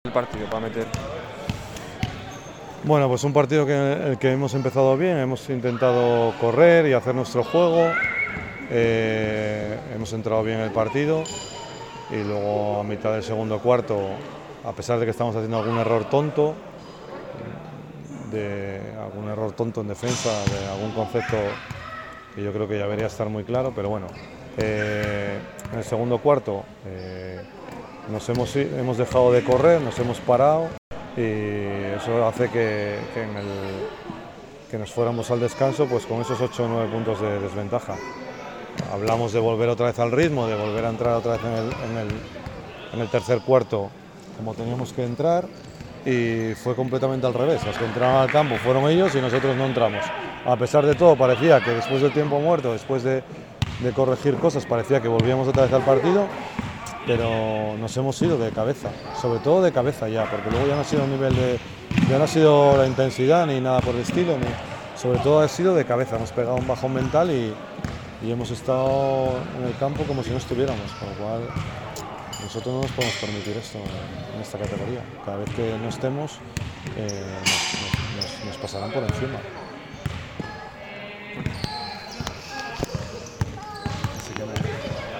el partido para meter. Bueno, pues un partido el que hemos empezado bien, hemos intentado correr y hacer nuestro juego, hemos entrado bien en el partido y luego a mitad del segundo cuarto, a pesar de que estamos haciendo algún error tonto en defensa, de algún concepto que yo creo que ya debería estar muy claro, pero bueno, en el segundo cuarto hemos dejado de correr, nos hemos parado y eso hace que nos fuéramos al descanso pues con esos 8 o 9 puntos de desventaja. Hablamos de volver otra vez al ritmo, de volver a entrar otra vez en el tercer cuarto como teníamos que entrar, y fue completamente al revés. Los que entraron al campo fueron ellos y nosotros no entramos. A pesar de todo, parecía que después del tiempo muerto, después de corregir cosas, parecía que volvíamos otra vez al partido, pero nos hemos ido de cabeza, sobre todo de cabeza ya, porque luego ya no ha sido un nivel ya no ha sido la intensidad ni nada por el estilo, sobre todo ha sido de cabeza. Hemos pegado un bajón mental y hemos estado en el campo como si no estuviéramos, con lo cual nosotros no nos podemos permitir esto en esta categoría. Cada vez que no estemos nos pasarán por encima.